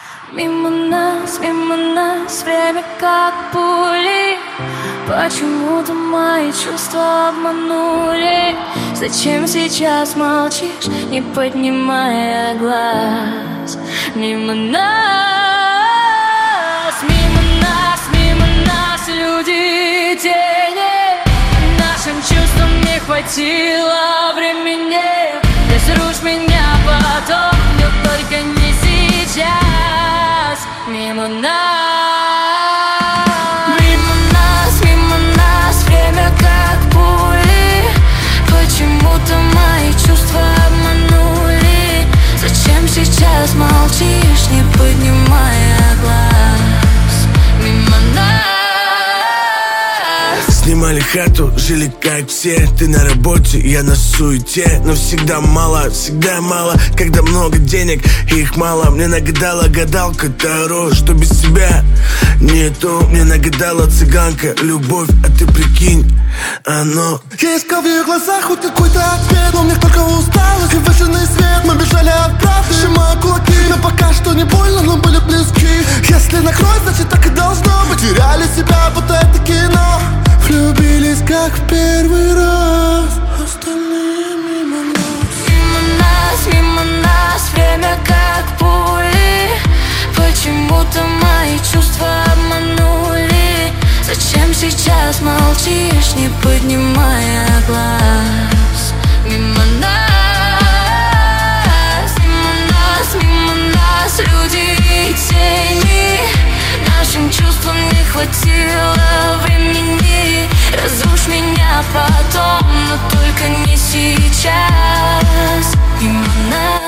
Мимо нас время как пули. Почему-то мои чувства обманули. Зачем сейчас молчишь, не поднимая глаз? Мимо нас люди, тени. Нашим чувствам не хватило времени. Разрушь меня потом, но только не сейчас. Мимо нас время как пули. Почему-то мои чувства обманули. Зачем сейчас молчишь, не поднимая глаз? Мимо нас. Снимали хату, жили как все. Ты на работе, я на суете. Но всегда мало, когда много денег и их мало. Мне нагадала гадалка Таро, что без тебя нету. Мне нагадала цыганка любовь, а ты прикинь, оно. Я искал в ее глазах хоть какой-то ответ, но мне только усталость и выжженный свет. Мы бежали от правды, сжимая кулаки, но пока что не больно, но были близки. Если накроет, значит так и должно быть. Теряли себя, будто это кино. Влюбились, как в первый раз. Остальные мимо нас время как пули. Почему-то мои чувства обманули. Зачем сейчас молчишь, не поднимая глаз? Мимо нас люди и тени. Нашим чувствам не хватило времени. Разрушь меня потом, но только не сейчас. Мимо нас.